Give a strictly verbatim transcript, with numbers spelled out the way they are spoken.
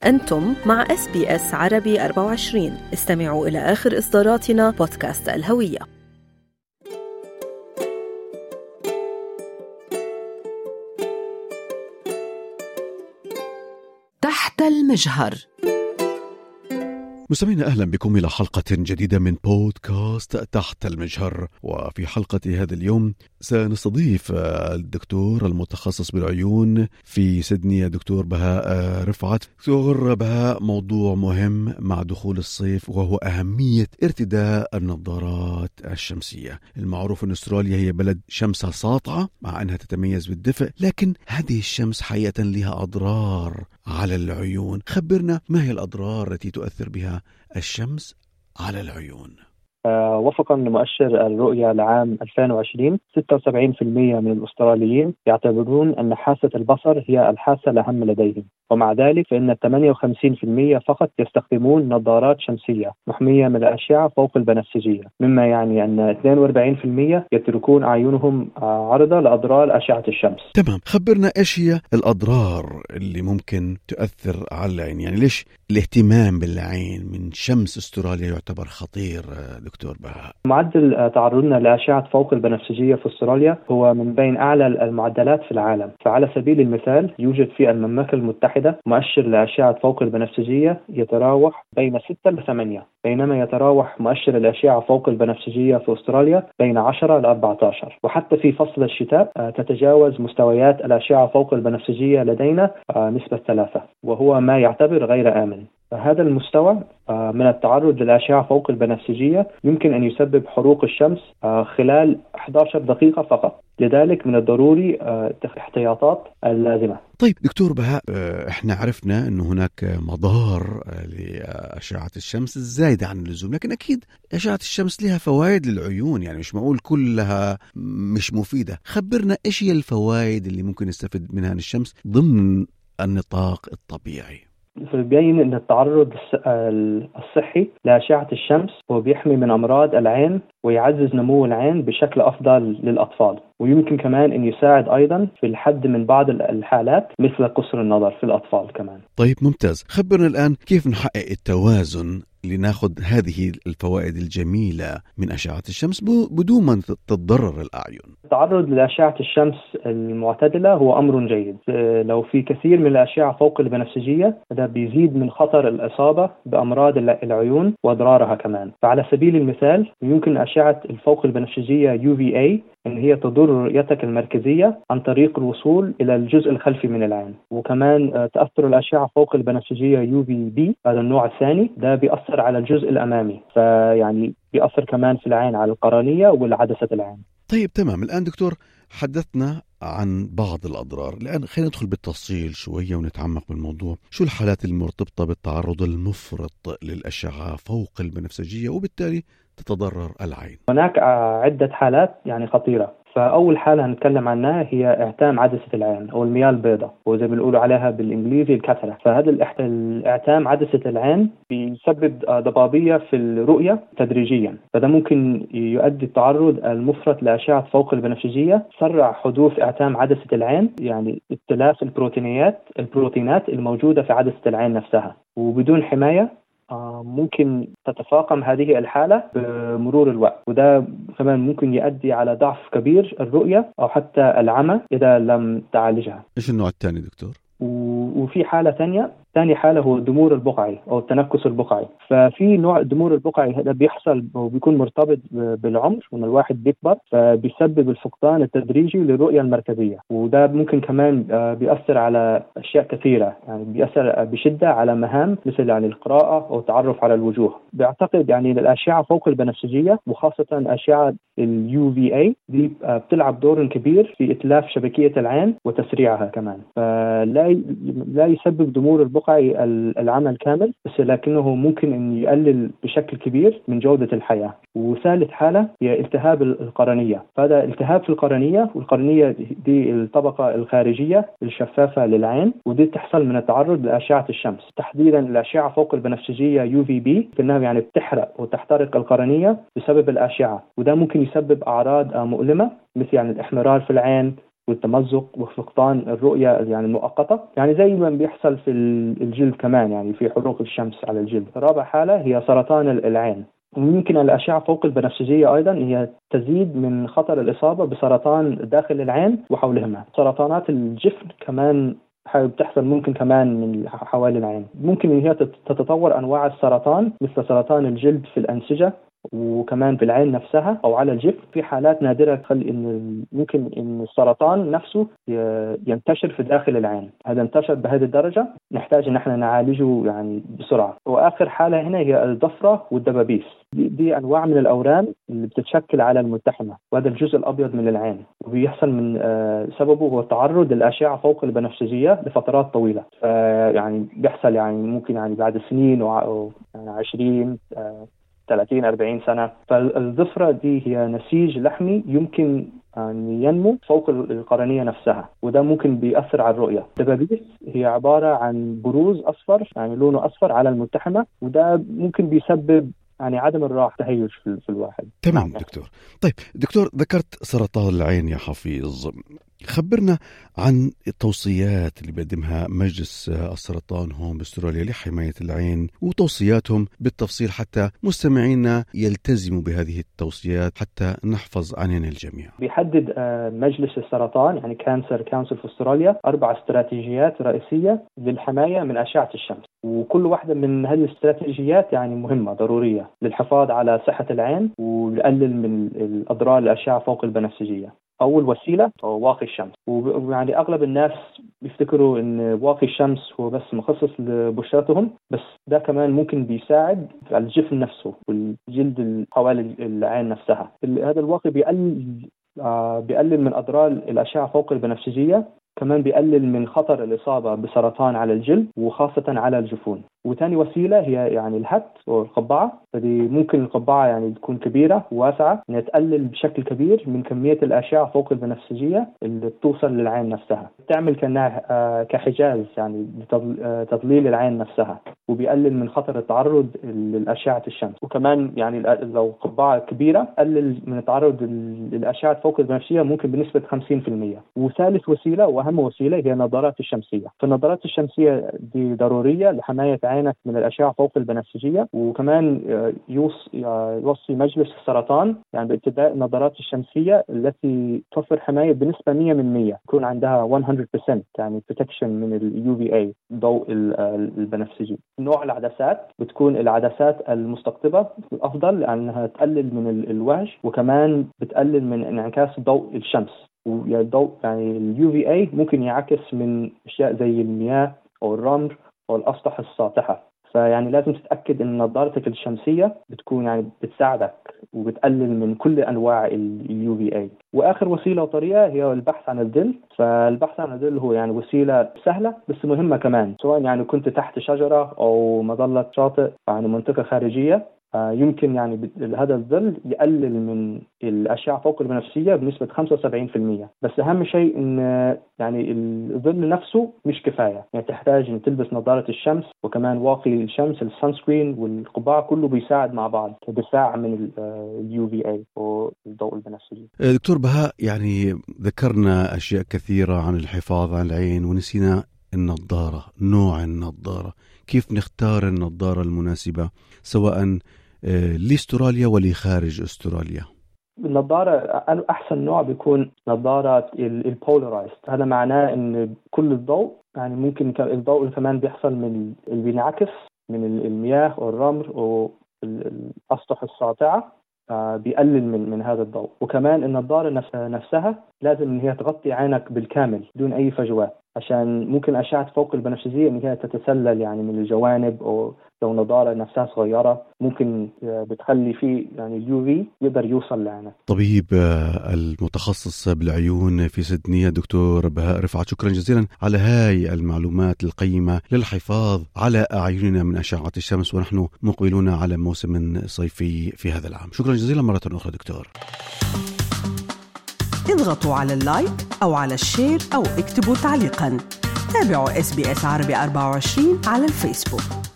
أنتم مع إس بي إس عربي أربعة وعشرين. استمعوا إلى آخر إصداراتنا بودكاست الهوية. تحت المجهر. مستمعينا، أهلا بكم إلى حلقة جديدة من بودكاست تحت المجهر. وفي حلقة هذا اليوم سنستضيف الدكتور المتخصص بالعيون في سيدني الدكتور بهاء رفعت. دكتور بهاء، موضوع مهم مع دخول الصيف وهو أهمية ارتداء النظارات الشمسية. المعروف أن أستراليا هي بلد شمسها ساطعة مع أنها تتميز بالدفء، لكن هذه الشمس حقيقة لها أضرار على العيون. خبرنا، ما هي الأضرار التي تؤثر بها الشمس على العيون؟ آه، وفقا لمؤشر الرؤية لعام ألفين وعشرين، ستة وسبعين بالمئة من الأستراليين يعتبرون أن حاسة البصر هي الحاسة الأهم لديهم، ومع ذلك فإن ثمانية وخمسين بالمئة فقط يستخدمون نظارات شمسية محمية من الأشعة فوق البنفسجية، مما يعني أن اثنين وأربعين بالمئة يتركون أعينهم عرضة لأضرار أشعة الشمس. تمام، خبرنا إيش هي الأضرار اللي ممكن تؤثر على العين؟ يعني ليش الاهتمام بالعين من شمس أستراليا يعتبر خطير دكتور بهاء؟ معدل تعرضنا لأشعة فوق البنفسجية في أستراليا هو من بين أعلى المعدلات في العالم. فعلى سبيل المثال، يوجد في المملكة المتحدة مؤشر لأشعة فوق البنفسجية يتراوح بين ستة إلى ثمانية، بينما يتراوح مؤشر الأشعة فوق البنفسجية في أستراليا بين عشرة إلى أربعة عشر. وحتى في فصل الشتاء تتجاوز مستويات الأشعة فوق البنفسجية لدينا نسبة ثلاثة، وهو ما يعتبر غير آمن. هذا المستوى من التعرض للأشعة فوق البنفسجية يمكن أن يسبب حروق الشمس خلال أحد عشر دقيقة فقط، لذلك من الضروري الاحتياطات اللازمة. طيب دكتور بهاء، احنا عرفنا أنه هناك مضار لأشعة الشمس الزايدة عن اللزوم، لكن أكيد أشعة الشمس لها فوائد للعيون، يعني مش معقول كلها مش مفيدة. خبرنا إيش هي الفوائد اللي ممكن نستفيد منها من الشمس ضمن النطاق الطبيعي؟ فبيبين أن التعرض الصحي لأشعة الشمس هو بيحمي من أمراض العين ويعزز نمو العين بشكل أفضل للأطفال، ويمكن كمان أن يساعد أيضا في الحد من بعض الحالات مثل قصر النظر في الأطفال كمان. طيب ممتاز، خبرنا الآن كيف نحقق التوازن لناخذ هذه الفوائد الجميلة من أشعة الشمس بدون ما تتضرر الأعين. التعرض لأشعة الشمس المعتدلة هو أمر جيد. لو في كثير من الأشعة فوق البنفسجية، هذا بيزيد من خطر الإصابة بأمراض العيون وأضرارها كمان. فعلى سبيل المثال، يمكن أشعة الفوق البنفسجية يو في إيه إن هي تضر رؤيتك المركزية عن طريق الوصول إلى الجزء الخلفي من العين. وكمان تأثر الأشعة فوق البنفسجية يو في بي، هذا النوع الثاني، ده بيأثر على الجزء الأمامي، فيعني بيأثر كمان في العين على القرنية والعدسة العين. طيب تمام، الآن دكتور حدثنا عن بعض الأضرار، الآن خلينا ندخل بالتفصيل شوية ونتعمق بالموضوع. شو الحالات المرتبطة بالتعرض المفرط للأشعة فوق البنفسجية وبالتالي تتضرر العين؟ هناك عدة حالات يعني خطيرة. فأول حالة هنتكلم عنها هي اعتام عدسة العين أو المياه البيضاء، وزي ما بنقولوا عليها بالإنجليزي الكاتاراكت. فهذا الاعتام عدسة العين بيسبب ضبابية في الرؤية تدريجيا، فده ممكن يؤدي التعرض المفرط لأشعة فوق البنفسجية سرع حدوث اعتام عدسة العين، يعني اتلاف البروتينات البروتينات الموجودة في عدسة العين نفسها. وبدون حماية ممكن تتفاقم هذه الحالة بمرور الوقت، وده كمان ممكن يؤدي على ضعف كبير الرؤية أو حتى العمى إذا لم تعالجها. إيش النوع الثاني دكتور؟ وفي حالة ثانية، ثاني حالة هو الضمور البقعي أو التنكس البقعي. ففي نوع الضمور البقعي هذا بيحصل وبيكون مرتبط بالعمر، وإن الواحد بيكبر فبيسبب الفقدان التدريجي للرؤية المركزية، وده ممكن كمان بيأثر على أشياء كثيرة، يعني بيأثر بشدة على مهام مثل يعني القراءة أو التعرف على الوجوه. بيعتقد يعني الأشعة فوق البنفسجية وخاصة أشعة اليو في إيه دي بتلعب دور كبير في إتلاف شبكية العين وتسريعها كمان، فلا لا يسبب ضمور البقعي العمى الكامل، بس لكنه ممكن أن يقلل بشكل كبير من جودة الحياة. وثالث حالة هي التهاب القرنية. فهذا التهاب في القرنية، والقرنية دي الطبقة الخارجية الشفافة للعين، ودي تحصل من التعرض لأشعة الشمس، تحديدا الأشعة فوق البنفسجية يو في بي، كأنها يعني بتحرق وتحترق القرنية بسبب الأشعة، وده ممكن يسبب أعراض مؤلمة مثل يعني الإحمرار في العين، والتمزق وفقدان الرؤية يعني المؤقتة، يعني زي ما بيحصل في الجلد كمان يعني في حروق الشمس على الجلد. رابع حالة هي سرطان العين، ويمكن الأشعة فوق البنفسجية أيضا هي تزيد من خطر الإصابة بسرطان داخل العين وحولهما. سرطانات الجفن كمان بتحصل ممكن كمان من حوالي العين. ممكن إن هي تتطور أنواع السرطان مثل سرطان الجلد في الأنسجة وكمان في العين نفسها أو على الجفن. في حالات نادرة تخلي إن ممكن إن السرطان نفسه ينتشر في داخل العين. هذا انتشر بهذه الدرجة نحتاج إن احنا نعالجه يعني بسرعة. وآخر حالة هنا هي الضفرة والدبابيس. دي, دي أنواع من الأورام اللي بتتشكل على الملتحمة، وهذا الجزء الأبيض من العين، وبيحصل من آه سببه هو التعرض للأشعة فوق البنفسجية لفترات طويلة. يعني بيحصل يعني ممكن يعني بعد سنين و يعني عشرين آه ثلاثين أربعين سنة. فالضفرة دي هي نسيج لحمي يمكن أن ينمو فوق القرنية نفسها، وده ممكن بيأثر على الرؤية. الدبابيس هي عبارة عن بروز أصفر يعني لونه أصفر على الملتحمة، وده ممكن بيسبب يعني عدم الراحة تهيج في, في الواحد. تمام دكتور. طيب دكتور، ذكرت سرطان العين يا حفيظ، خبرنا عن التوصيات اللي بيقدمها مجلس السرطان هون باستراليا لحماية العين وتوصياتهم بالتفصيل حتى مستمعينا يلتزموا بهذه التوصيات حتى نحفظ عينين الجميع. بيحدد مجلس السرطان يعني كانسر كونسل في استراليا أربع استراتيجيات رئيسية للحماية من أشعة الشمس، وكل واحدة من هذه الاستراتيجيات يعني مهمة ضرورية للحفاظ على صحة العين ويقلل من الأضرار الأشعة فوق البنفسجية. أول وسيلة هو واقي الشمس، ويعني أغلب الناس بيفتكروا إن واقي الشمس هو بس مخصص لبشرتهم، بس ده كمان ممكن بيساعد على الجفن نفسه والجلد حوالي العين نفسها. هذا الواقي بيقلل آه بيقلل من أضرار الأشعة فوق البنفسجية، كمان بيقلل من خطر الإصابة بسرطان على الجلد وخاصة على الجفون. وثاني وسيلة هي يعني الهت أو القبعة. فدي ممكن القبعة يعني تكون كبيرة وواسعة إنها تقلل بشكل كبير من كمية الأشعة فوق البنفسجية اللي بتوصل للعين نفسها، تعمل كأنها كحجاز يعني لتضليل العين نفسها، وبيقلل من خطر التعرض للأشعة الشمس. وكمان يعني لو قبعة كبيرة قلل من التعرض للأشعة فوق البنفسجية ممكن بنسبة خمسين بالمئة. وثالث وسيلة وأهم وسيلة هي النظارات الشمسية. فالنظارات الشمسية دي ضرورية لحماية عينك من الأشعة فوق البنفسجية. وكمان يوصي مجلس السرطان يعني بابتداء النظارات الشمسية التي توفر حماية بنسبة مية بالمية، يكون عندها مية بالمية يعني protection من ال يو في إيه ضوء البنفسجي. نوع العدسات بتكون العدسات المستقطبة الأفضل لأنها تقلل من الوهج، وكمان بتقلل من انعكاس ضوء الشمس. والضوء يعني ال يو في إيه ممكن يعكس من أشياء زي المياه أو الرمل أو الأسطح الساطحة. فيعني لازم تتأكد إن نظارتك الشمسية بتكون يعني بتساعدك وبتقلل من كل أنواع ال يو في إيه. وآخر وسيلة وطريقة هي البحث عن الظل. فالبحث عن الظل هو يعني وسيلة سهلة بس مهمة كمان، سواء يعني كنت تحت شجرة أو مظلة شاطئ يعني منطقة خارجية. يمكن يعني هذا الظل يقلل من الأشعة فوق البنفسجية بنسبة خمسة وسبعين بالمئة. بس أهم شيء إن يعني الظل نفسه مش كفاية، يعني تحتاج إن تلبس نظارة الشمس وكمان واقي الشمس السانسكرين والقبعة، كله بيساعد مع بعض بدفاع من اليو في إيه والضوء البنفسجي. دكتور بهاء، يعني ذكرنا أشياء كثيرة عن الحفاظ على العين ونسينا النظارة، نوع النظارة، كيف نختار النظارة المناسبة سواء لاستراليا ولخارج استراليا؟ النظارة أحسن نوع بيكون نظارة البولارايزد. هذا معناه إن كل الضوء يعني ممكن الضوء كمان بيحصل من اللي بينعكس من المياه والرمل والأسطح الساطعة، بيقلل من من هذا الضوء. وكمان النظارة نفسها لازم إن هي تغطي عينك بالكامل بدون أي فجوات، عشان ممكن أشعة فوق البنفسجية إن هي تتسلل يعني من الجوانب، أو لو نظارة نفسها صغيرة ممكن بتخلي فيه يعني اليو في يقدر يوصل لعينك. طبيب المتخصص بالعيون في سيدني دكتور بهاء رفعت، شكرا جزيلا على هاي المعلومات القيمة للحفاظ على أعيننا من أشعة الشمس، ونحن مقبلون على موسم صيفي في هذا العام. شكرا جزيلا مرة أخرى دكتور. اضغطوا على اللايك أو على الشير أو اكتبوا تعليقا. تابعوا إس بي إس عربي أربعة وعشرين على الفيسبوك.